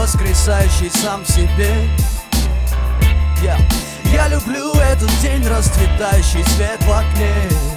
воскресающий сам в себе. Я люблю этот день, расцветающий свет в окне.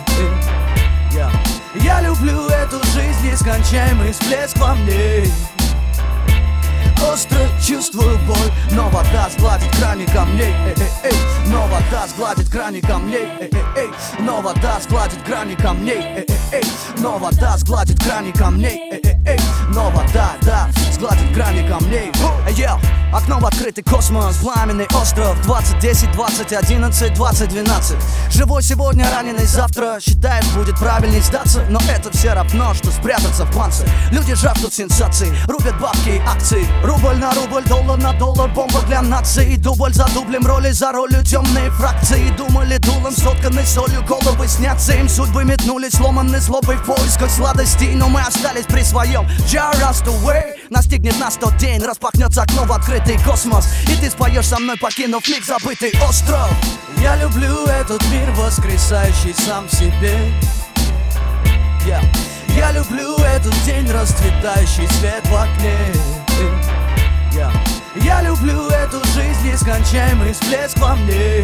Я люблю эту жизнь, нескончаемый всплеск во мне. Остро чувствую боль, но вода сгладит грани камней. Но вода сгладит грани камней. Но вода сгладит грани камней. Но вода сгладит грани камней. Но вода, да, сгладит грани камней. Окно в открытый космос, пламенный остров. 2010, 2011, 2012. Живой сегодня, раненый завтра. Считает, будет правильней сдаться, но это все равно, что спрятаться в панцире. Люди жаждут сенсаций, рубят бабки и акции. Рубль на рубль, доллар на доллар, бомба для нации. Дубль за дублем, роли за ролью, темные фракции. Думали дулом, сотканы солью, головы снятся. Им судьбы метнулись, сломаны злобой в поисках сладостей. Но мы остались при своем. Just away. Настигнет нас тот день, распахнется окно в открытый космос. И ты споешь со мной, покинув миг забытый остров. Я люблю этот мир, воскресающий сам в себе. Я люблю этот день, расцветающий свет в окне. Я люблю эту жизнь, нескончаемый всплеск во мне.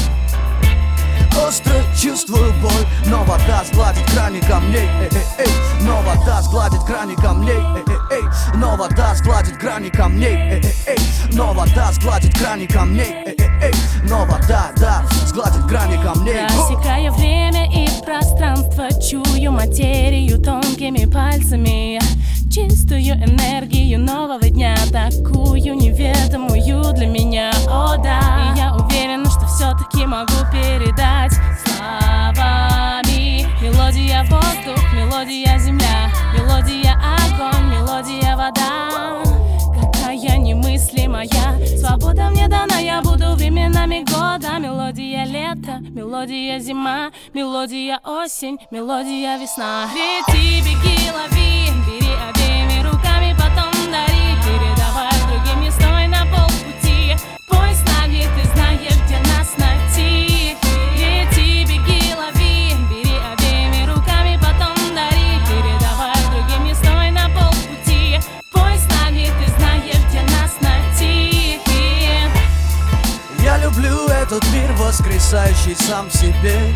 Остро чувствую боль, но вода сгладит грани камней. Но вода сгладит грани камней. Но вода сгладит грани камней. Но вода сгладит грани камней. Но вода, да, сгладит грани камней. Рассекая время и пространство, чую материю тонкими пальцами. Чистую энергию нового дня, такую неведомую для меня, о да. И я уверена, что все-таки могу передать словами. Мелодия воздух, мелодия земля, мелодия огонь, мелодия вода. Какая немыслимая свобода мне дана, я буду временами года. Мелодия лето, мелодия зима, мелодия осень, мелодия весна. Лети, беги, лови, бери обеими руками, потом дари. Передавай другим, не стой на полпути. Пой с нами, ты знаешь, где нас найти. Лети, беги, лови, бери обеими руками, потом дари. Передавай другим, не стой на полпути. Пой с нами, ты знаешь, где нас найти. Я люблю этот мир, воскресающий сам в себе.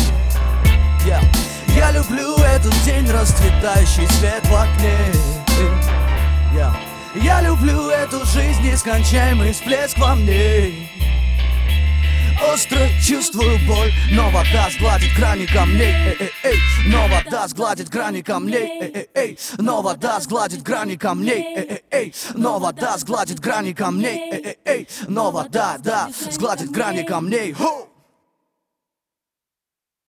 Я люблю этот день, расцветающий свет в окне. Я люблю эту жизнь, нескончаемый всплеск во мне. Остро чувствую боль, но вода сгладит грани камней. Но вода сгладит грани камней. Но вода сгладит грани камней. Но вода сгладит грани камней. Но вода, да, сгладит грани камней.